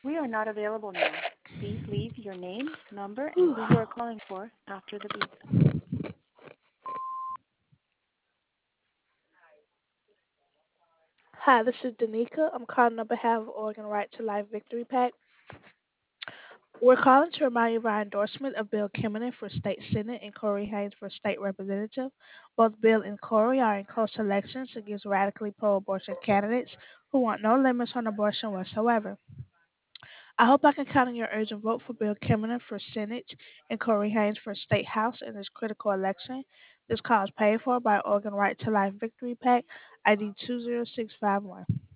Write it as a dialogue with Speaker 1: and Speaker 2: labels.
Speaker 1: We are not available now. Please leave your name, number, and
Speaker 2: Whew.
Speaker 1: who you are calling for after the beep.
Speaker 2: Hi, this is Danica. I'm calling on behalf of Oregon Right to Life Victory PAC. We're calling to remind you of our endorsement of Bill Kimonen for State Senate and Corey Haynes for State Representative. Both Bill and Corey are in close elections against radically pro-abortion candidates who want no limits on abortion whatsoever. I hope I can count on your urgent vote for Bill Kimonen for Senate and Corey Haynes for State House in this critical election. This call is paid for by Oregon Right to Life Victory PAC, ID 20651.